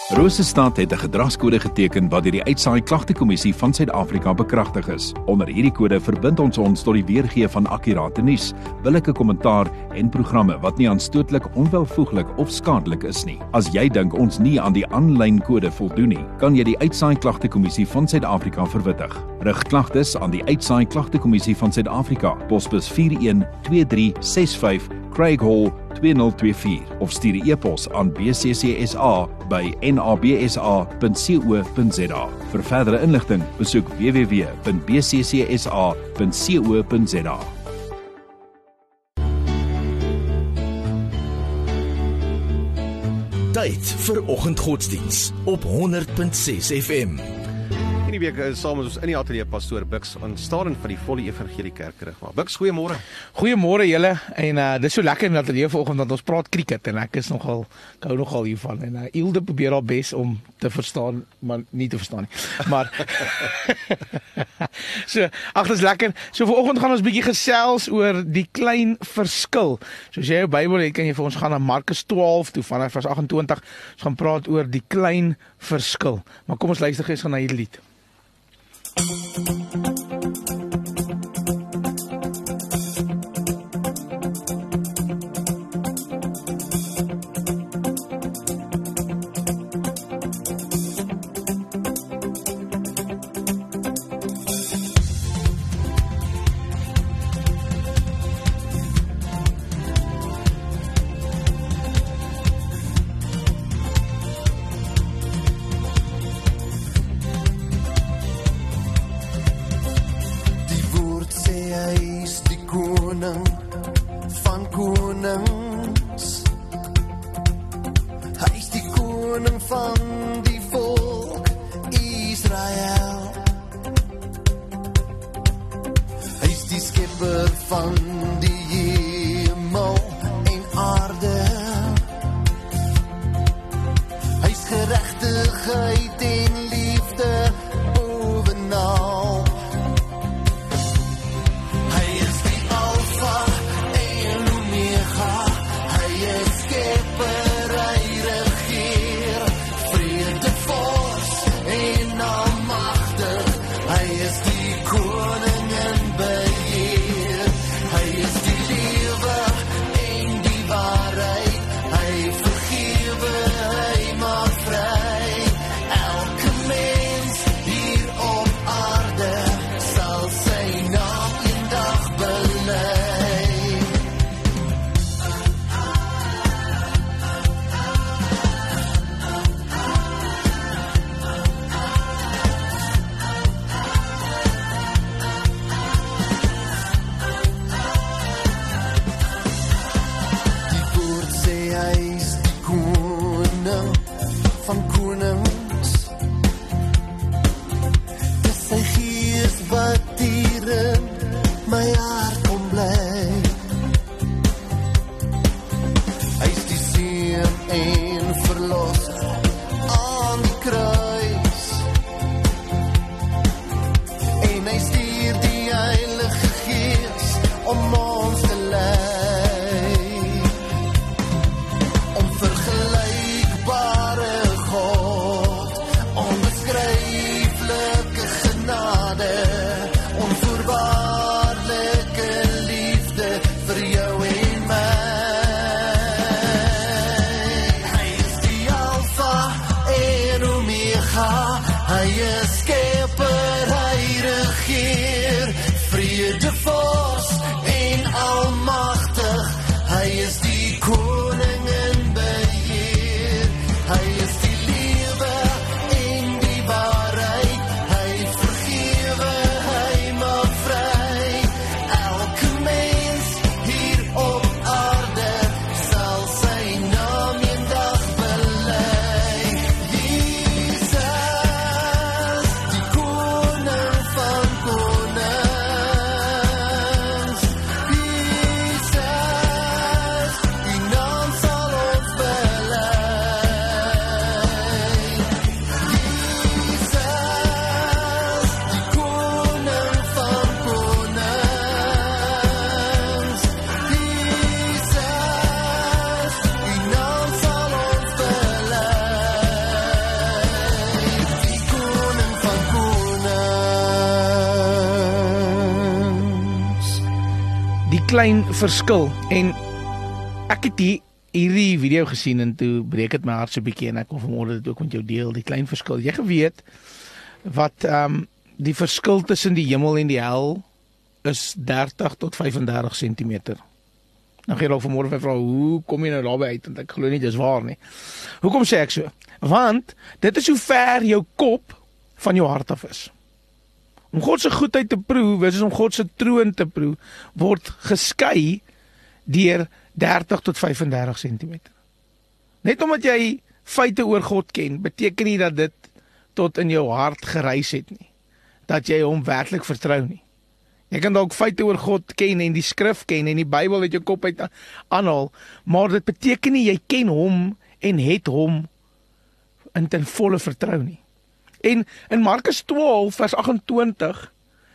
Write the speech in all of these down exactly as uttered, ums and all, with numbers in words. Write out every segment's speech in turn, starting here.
Rosestad het 'n gedragskode geteken wat deur die Uitsaai Klagtekommissie van Suid-Afrika bekragtig is. Onder hierdie kode verbind ons ons tot die weergee van akkurate nuus, billike kommentaar en programme wat nie aanstootlik, onwelvoeglik of skadelik is nie. As jy dink ons nie aan die aanlyn kode voldoen nie, kan jy die Uitsaai Klagtekommissie van Suid-Afrika verwittig. Rig klagtes aan die Uitsaai Klagtekommissie van Suid-Afrika, posbus vier een twee drie ses vyf, Craig Hall twee nul twee vier of stuur 'n e-pos aan b c c s a by n a b s a punt co punt z a. Vir verdere inligting, besoek w w w punt b c c s a punt co punt z a. Tyd vir oggendgodsdiens op honderd punt ses F M. Hierdie week is saam met ons in die ateljee pastoor Bux aanstaan van die Volle Evangelie Kerk. Maar Bux, goeiemôre. Goeiemôre julle. En uh, dis so lekker in die ateljee vanoggend dat ons praat cricket en ek is nogal ek hou nogal hiervan en uh, Ilde probeer haar bes om te verstaan, maar nie te verstaan nie. Maar so, ag dis lekker. So vanoggend gaan ons bietjie gesels oor die klein verskil. So as jy jou Bybel het, kan jy vir ons gaan na Markus twaalf toe vanaf vers agt en twintig. Ons gaan praat oor die klein verskil. Maar kom ons luister gous gaan na hierdie lied. Van konings, hy is die koning van die volk Israel. Hy is die skepper van die hemel en aarde. Hy is geregtigheid en liefde bovenal. Van konings, dis sy gees wat hier in my hart kom bly. Hy is die seën en verlos aan die kruis, en hy stuur die Heilige Gees om ons te lei, om vergelykbare God klein verskil. En ek het hier, hierdie video gesien en toe breek het my hart so bietjie en ek kon vanmôre dit ook met jou deel, die klein verskil. Jy geweet wat um, die verskil tussen die hemel en die hel is dertig tot vyfendertig sentimeter. Nou gee ek vanmôre vir vrou, hoe kom jy nou daarby uit? Want ek glo nie dis waar nie. Hoekom sê ek so? Want dit is hoe ver jou kop van jou hart af is. Om God se goedheid te proe, is om God se troon te proe, word geskei deur dertig tot vyfendertig sentimeter. Net omdat jy feite oor God ken, beteken nie dat dit tot in jou hart gereis het nie. Dat jy hom werklik vertrou nie. Jy kan dalk feite oor God ken en die skrif ken en die Bybel uit jou kop uit aanhaal, maar dit beteken nie jy ken hom en het hom in ten volle vertrou nie. En in Markus twaalf vers agt-en-twintig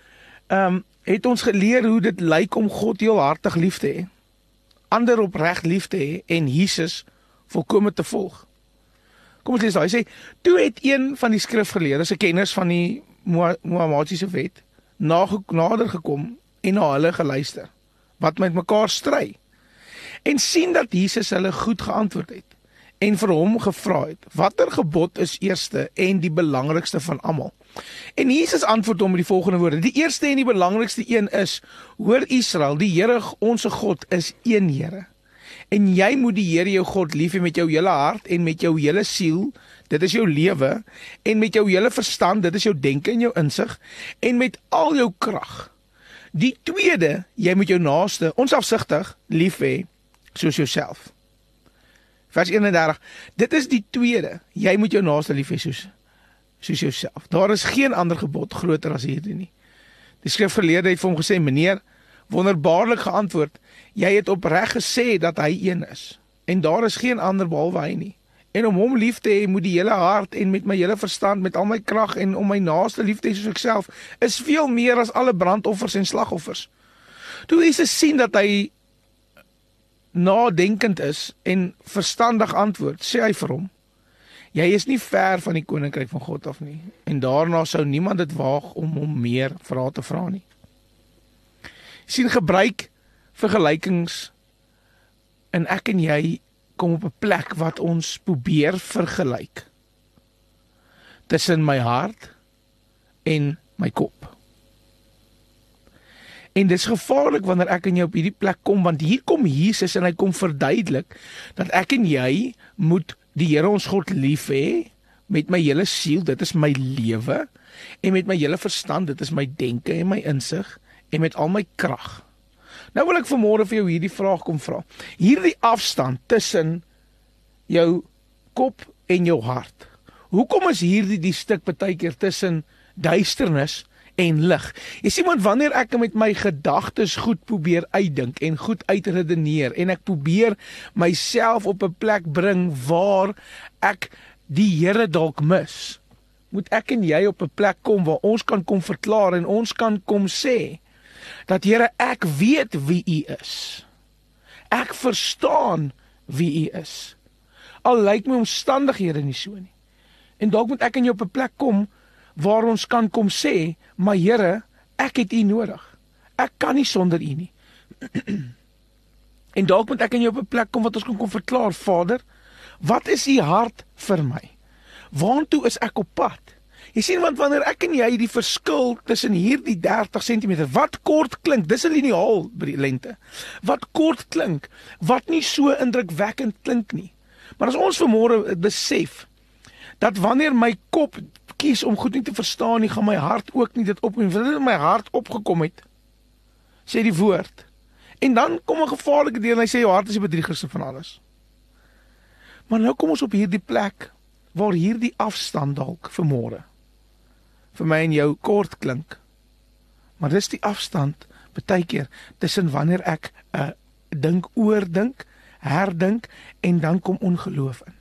um, het ons geleer hoe dit lyk om God heelhartig lief te hê, ander opreg lief te hê en Jesus volkome te volg. Kom ons lees daar, hy sê, toe het een van die skrifgeleerdes, kenners van die Mohamediese wet, nader gekom en na hulle geluister, wat met mekaar stry, en sien dat Jesus hulle goed geantwoord het, en vir hom gevra het, watter gebod is eerste en die belangrikste van almal? En Jesus antwoord hom met die volgende woorde, die eerste en die belangrikste een is, hoor Israel, die Here onse God is een Here, en jy moet die Here jou God lief hê met jou hele hart en met jou hele siel, dit is jou lewe, en met jou hele verstand, dit is jou denke en jou insig, en met al jou krag. Die tweede, jy moet jou naaste onselfsugtig lief hê soos jouself. Vers eenendertig, dit is die tweede, jy moet jou naaste lief hê soos, soos jouself. Daar is geen ander gebod groter as hierdie nie. Die skrifgeleerde het vir hom gesê, meneer, wonderbaarlik geantwoord, jy het opreg gesê dat hy een is, en daar is geen ander behalwe hy nie. En om hom lief te hê, moet die hele hart en met my hele verstand, met al my krag en om my naaste lief te hê soos ek self, is veel meer as alle brandoffers en slagoffers. Toe Jesus sien dat hy nadenkend is en verstandig antwoord, sê hy vir hom, jy is nie ver van die koninkryk van God af nie, en daarna sou niemand dit waag om hom meer vrae te vra nie. Sien, gebruik vergelykings en ek en jy kom op 'n plek wat ons probeer vergelyk tussen my hart en my kop. En dis gevaarlik wanneer ek en jy op hierdie plek kom, want hier kom Jesus en hy kom verduidelik dat ek en jy moet die Here ons God lief hê met my hele siel, dit is my lewe, en met my hele verstand, dit is my denke en my insig, en met al my krag. Nou wil ek vanmôre vir jou hierdie vraag kom vra. Hierdie afstand tussen jou kop en jou hart. Hoekom is hierdie die stuk partykeer tussen duisternis en lig? Jy sien, want wanneer ek met my gedagtes goed probeer uitdink en goed uitredeneer en ek probeer myself op 'n plek bring waar ek die Here dalk mis, moet ek en jy op 'n plek kom waar ons kan kom verklaar en ons kan kom sê dat Here, ek weet wie U is. Ek verstaan wie U is. Al lyk my omstandighede nie so nie. En dalk moet ek en jy op 'n plek kom waar ons kan kom sê, maar Here, ek het U nodig. Ek kan nie sonder U nie. En dalk moet ek en jy op 'n plek kom wat ons kan kom verklaar, Vader, wat is U hart vir my? Waartoe is ek op pad? Jy sien, want wanneer ek en jy die verskil tussen hierdie dertig sentimeter, wat kort klink, dis 'n liniaal lengte, wat kort klink, wat nie so indrukwekkend klink nie. Maar as ons vanmôre besef, dat wanneer my kop kies om goed nie te verstaan nie, gaan my hart ook nie dit opneem, want dit in my hart opgekom het, sê die woord. En dan kom 'n gevaarlike deel, en hy sê, jou hart is die bedriegerste van alles. Maar nou kom ons op hierdie plek, waar hierdie afstand dalk vanmôre vir my en jou kort klink. Maar dis die afstand, baie keer, tussen wanneer ek uh, dink, oordink, herdink, en dan kom ongeloof in.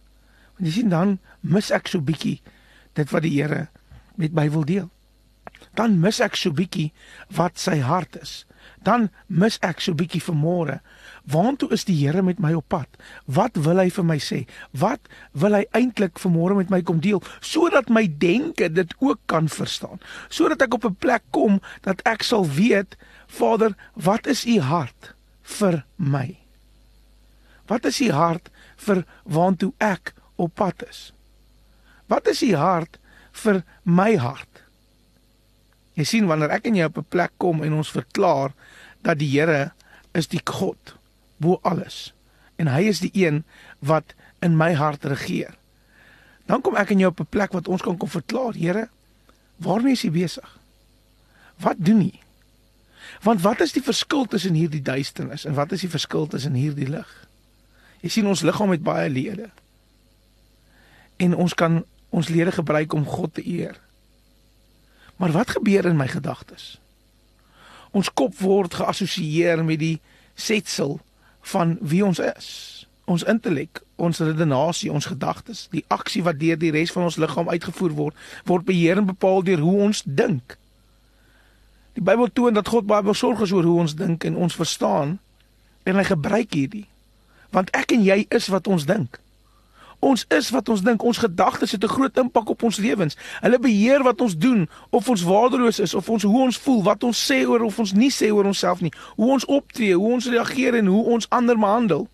Want jy sien, dan mis ek so bietjie dit wat die Here met my wil deel. dan mis ek so bietjie wat sy hart is. Dan mis ek so bietjie vanmôre. Waartoe is die Here met my op pad? Wat wil hy vir my sê? Wat wil hy eintlik vanmôre met my kom deel? Sodat my denke dit ook kan verstaan. Sodat ek op 'n plek kom dat ek sal weet, Vader, wat is u hart vir my? Wat is u hart vir waartoe ek op pad is? Wat is u hart vir my hart? Jy sien, wanneer ek en jy op 'n plek kom en ons verklaar dat die Here is die God bo alles en hy is die een wat in my hart regeer, dan kom ek en jy op 'n plek wat ons kan kom verklaar, Here, waarmee is u besig? Wat doen u? Want wat is die verskil tussen hierdie duisternis en wat is die verskil tussen hierdie lig? Jy sien, ons liggaam het baie lede en ons kan ons lede gebruik om God te eer. Maar wat gebeur in my gedagtes? Ons kop word geassosieer met die setsel van wie ons is. Ons intellek, ons redenasie, ons gedagtes, die aksie wat deur die res van ons liggaam uitgevoer word, word beheer en bepaal deur hoe ons dink. Die Bybel toon dat God baie besorg is oor hoe ons dink en ons verstaan, en hy gebruik hierdie. Want ek en jy is wat ons dink. Ons is wat ons dink, ons gedagtes het 'n groot impak op ons lewens. Hulle beheer wat ons doen, of ons waardeloos is, of ons hoe ons voel, wat ons sê oor of ons nie sê oor onsself nie, hoe ons optree, hoe ons reageer en hoe ons ander behandel.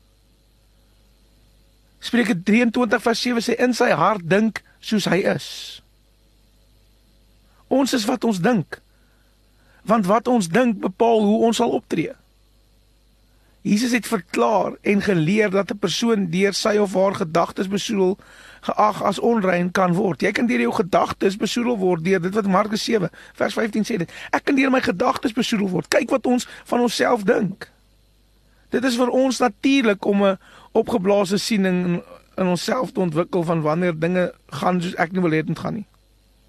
Spreuke drieëntwintig vers sewe sê, in sy hart dink soos hy is. Ons is wat ons dink, want wat ons dink bepaal hoe ons sal optree. Jesus het verklaar en geleer dat 'n persoon deur sy of haar gedagtes besoedel geag as onrein kan word. Jy kan deur jou gedagtes besoedel word deur dit wat Markus sewe vers vyftien sê dit. Ek kan deur my gedagtes besoedel word. Kyk wat ons van onsself dink. Dit is vir ons natuurlik om 'n opgeblaasde siening in, in onsself te ontwikkel van wanneer dinge gaan soos ek nie wil hê dit moet gaan nie.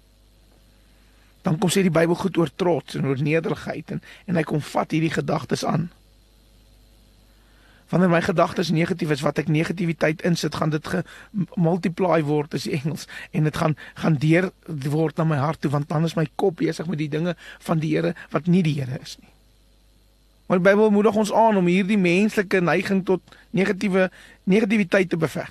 Dan kom sê die Bybel goed oor trots en oor nederigheid en en hy kom vat hierdie gedagtes aan. Wanneer my gedagtes negatief is, wat ek negativiteit insit, gaan dit gemultiply word, is die Engels, en dit gaan, gaan deur word na my hart toe, want dan is my kop besig met die dinge van die Here, wat nie die Here is nie. Maar die Bybel moedig ons aan om hierdie menslike neiging tot negatiewe, negativiteit te beveg.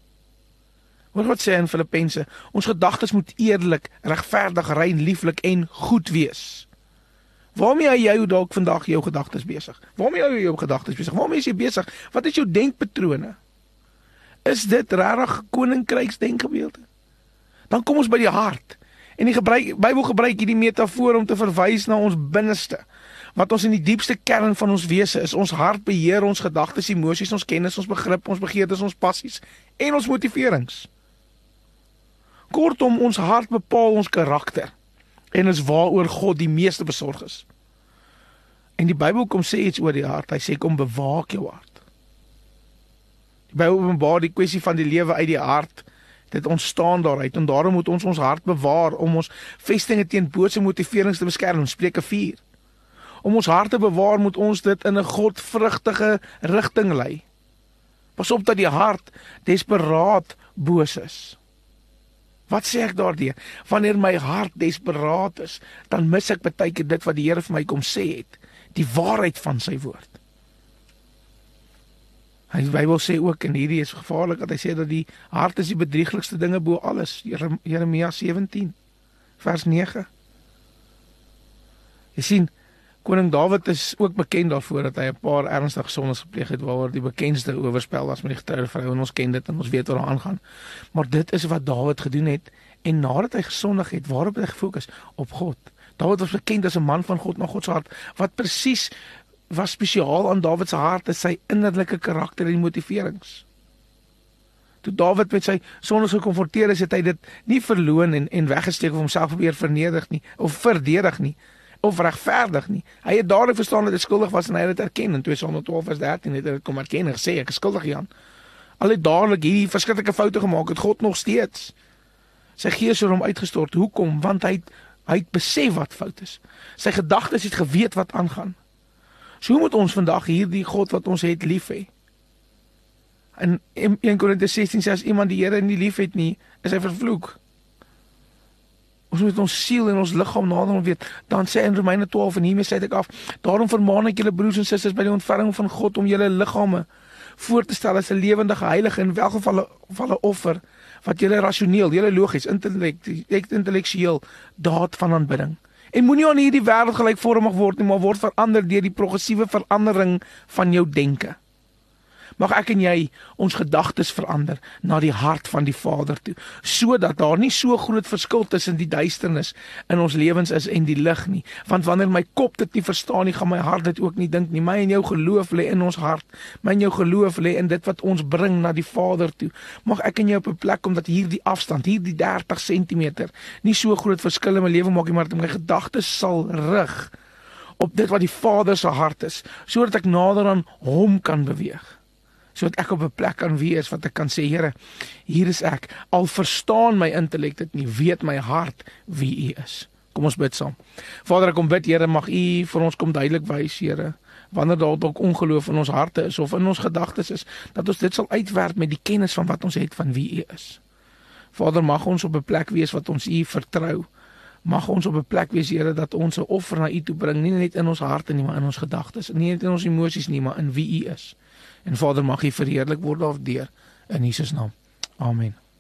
Hoor wat sê in Filippense, ons gedagtes moet eerlik, regverdig, rein, lieflik en goed wees. Waarmee hou jy dalk vandag jou gedagtes besig? Waarmee hou jy jou gedagtes besig? Waarmee is jy besig? Wat is jou denkpatrone? Is dit regtig koninkryksdenkgebeelde? Dan kom ons by die hart. En die gebruik, Bybel gebruik hierdie metafoor om te verwys na ons binneste. Wat ons in die diepste kern van ons wese is. Ons hart beheer ons gedagtes, emosies, ons kennis, ons begrip, ons begeertes, ons passies en ons motiverings. Kortom, ons hart bepaal ons karakter. En is waaroor God die meeste besorg is. En die Bybel kom sê iets oor die hart. Hy sê kom bewaak jou hart. Die Bybel openbaar die kwessie van die lewe uit die hart. Dit ontstaan daaruit. En daarom moet ons ons hart bewaar om ons vestinge teen bose motiverings te beskerm. Spreuke vier. Om ons hart te bewaar moet ons dit in 'n godvrugtige rigting lei. Pas op dat die hart desperaat boos is. Wat sê ek daardeur? Wanneer my hart desperaat is, dan mis ek baie keer dit wat die Here vir my kom sê het, die waarheid van sy woord. Die Bybel sê ook, en hierdie is gevaarlik, dat hy sê dat die hart is die bedrieglikste dinge bo alles. Jeremia sewentien, vers nege. Jy sien, koning Dawid is ook bekend daarvoor dat hy 'n paar ernstige sondes gepleeg het, waaroor die bekendste oorspel was met die getroude vrou, en ons ken dit en ons weet wat daar aangaan. Maar dit is wat Dawid gedoen het, en nadat hy gesondig het, waarop het hy gefokus? Op God. Dawid was bekend as 'n man van God, na God se hart. Wat presies was spesiaal aan Dawid se hart is sy innerlike karakter en motiverings. Toe Dawid met sy sondes gekonfronteer is, het hy dit nie verloon en, en weggesteek of homself probeer vernedig nie, of verdedig nie, of regverdig nie. Hy het dadelik verstaan dat hy skuldig was en hy het dit erken. In twee Samuel twaalf vers dertien het hy dit kom erken en gesê, ek is skuldig Jan. Al het dadelik hierdie verskriklike foute gemaak, het God nog steeds sy gees oor hom uitgestort. Hoekom? Want hy het, hy het besef wat fout is. Sy gedagtes het geweet wat aangaan. So moet ons vandag hierdie God wat ons het lief hê. In een Korintiërs sestien sê, as iemand die Here nie lief het nie, is hy vervloek. Ons moet ons siel en ons liggaam nader weet. Dan sê in Romeine twaalf en hiermee sluit ek af. Daarom vermaan ek julle broers en susters by die ontferming van God om julle liggame voor te stel as 'n lewendige, heilige en welgevalle valle offer wat julle rasioneel, julle logies, intellektueel daad van aanbidding. En moenie aan hierdie wêreld gelykvormig word nie, maar word verander deur die progressiewe verandering van jou denke. Mag ek en jy ons gedagtes verander na die hart van die Vader toe, sodat daar nie so groot verskil tussen die duisternis in ons lewens is en die lig nie. Want wanneer my kop dit nie verstaan nie, gaan my hart dit ook nie dink nie. My en jou geloof lê in ons hart. My en jou geloof lê in dit wat ons bring na die Vader toe. Mag ek en jy op 'n plek kom dat hierdie afstand, hierdie dertig sentimeter, nie so groot verskil in my lewe maak nie, maar dat my gedagtes sal rig op dit wat die Vader se hart is, sodat ek nader aan hom kan beweeg. Sodat ek op 'n plek kan wees wat ek kan sê, Here, hier is ek. Al verstaan my intellek dit nie, weet my hart wie U is. Kom ons bid saam. Vader, ek kom bid, Here, mag U vir ons kom duidelik wys, Here, wanneer daar dalk ongeloof in ons harte is of in ons gedagtes is, dat ons dit sal uitwerp met die kennis van wat ons het van wie U is. Vader, mag ons op 'n plek wees wat ons U vertrou. Mag ons op 'n plek wees, Here, dat ons 'n offer na U toe bring, nie net in ons harte nie, maar in ons gedagtes, nie net in ons emosies nie, maar in wie U is. En Vader, mag U verheerlik word daardeur in Jesus naam. Amen.